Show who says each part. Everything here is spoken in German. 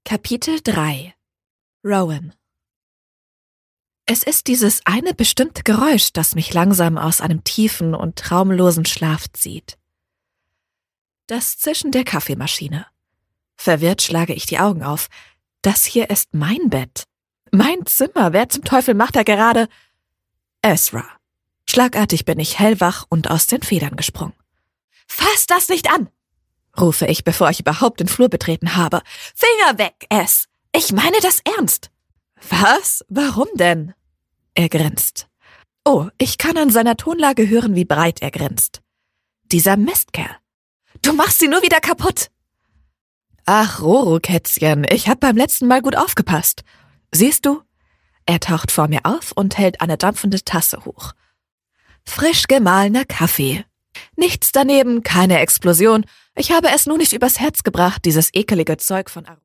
Speaker 1: Kapitel 3 Rowan. Es ist dieses eine bestimmte Geräusch, das mich langsam aus einem tiefen und traumlosen Schlaf zieht. Das Zischen der Kaffeemaschine. Verwirrt schlage ich die Augen auf. Das hier ist mein Bett. Mein Zimmer. Wer zum Teufel macht da gerade? Ezra. Schlagartig bin ich hellwach und aus den Federn gesprungen. »Fass das nicht an!« rufe ich, bevor ich überhaupt den Flur betreten habe. »Finger weg, Es! Ich meine das ernst!« »Was? Warum denn?« Er grinst. Oh, ich kann an seiner Tonlage hören, wie breit er grinst. Dieser Mistkerl. »Du machst sie nur wieder kaputt!« »Ach, Roro, Kätzchen, ich hab beim letzten Mal gut aufgepasst. Siehst du?« Er taucht vor mir auf und hält eine dampfende Tasse hoch. Frisch gemahlener Kaffee. Nichts daneben, keine Explosion. Ich habe es nur nicht übers Herz gebracht, dieses ekelige Zeug von